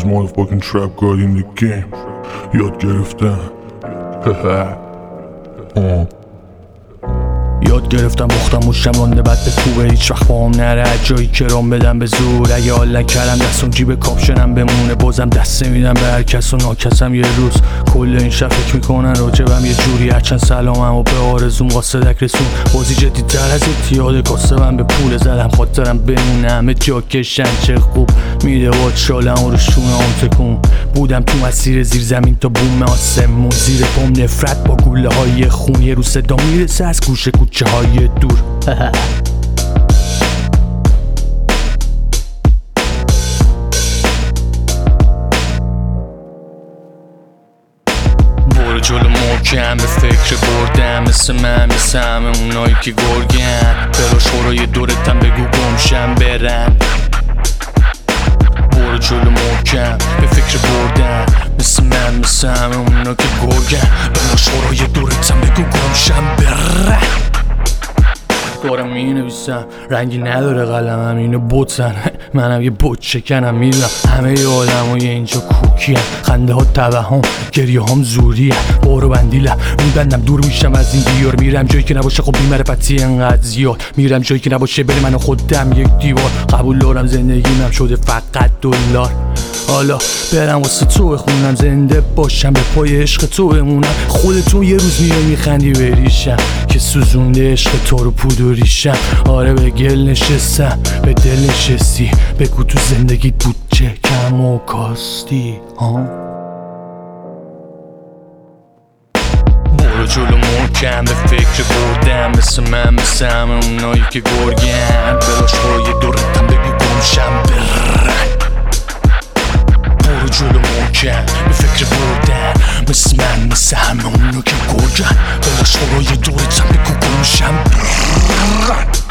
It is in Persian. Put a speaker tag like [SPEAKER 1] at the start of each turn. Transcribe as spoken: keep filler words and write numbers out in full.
[SPEAKER 1] motherfucking trap god in the game. یاد گرفتم
[SPEAKER 2] یاد گرفتم بختم و شمانده بد به کوبه هیچ وقت با هم نره جایی که رام بدم به زور. اگه حال نکردم دستم جیب کاپشنم بمونه بازم دست نمیدم به هر کس و ناکسم یه روز. کل این شب فکر میکنن راجبم یه جوری هرچند سلامم و به آرزوم قاصدک رسون. بازی جدی تر از اتیاد کاسبم به پول زدم خاطرم بمونه همه جا کشن چه خوب میده باد شالم و رو شونه هم تکون. بودم تو مسیر زیر زمین تا بوم آسمون زیر پام نفرت با گوله های خون. یه رو صدا میرسه از گوشه کوچه های دور برو جلو محکم به فکر بردم مثل من مثل همه اونایی که گرگن. برو شورای دورتم بگو گمشم برن. برو جلو محکم به فکر بردم مثل من مثل همه اونا که گرگن. برو شورای دورتم بگو گمشم برن. دارم می نویسم رنگی نداره قلمم اینو بوتن منم یه بوت شکنم میدونم همه ی آدم های اینجا کوکی هم. خنده ها توهم گریه هم زوری هم. بارو بندیلم میبندم دور میشم از این دیار. میرم جایی که نباشه خب بیمرفتی انقدر زیاد. میرم جایی که نباشه بره من و خودم یک دیوار. قبول دارم زندگیم شده فقط دلار. حالا برم واسه تو بخونم زنده باشم به پای عشق تو بمونم. خودتون یه روز میای میخندی بریشم که سوزونده عشق تو رو پودوریشم. آره به گل نشستم به دل نشستی بگو تو زندگیت بود چه کم و کاستی ها. برو جلو محکم به فکر بردم مثل من مثل همه اونایی که گرگن. براش پای دورتم بگو گمشم برن. برو جلو محکم به فکر بردن مثل من مثل همه اونو که گرگن. براش پای دورتم بگو گمشم برن.